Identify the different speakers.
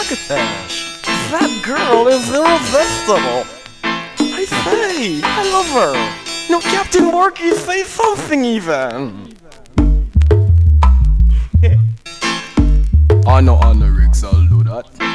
Speaker 1: Marrakesh. That girl is irresistible. I say, I love her. No, Captain Morky, say something even.
Speaker 2: I know on the rigs, I'll do that.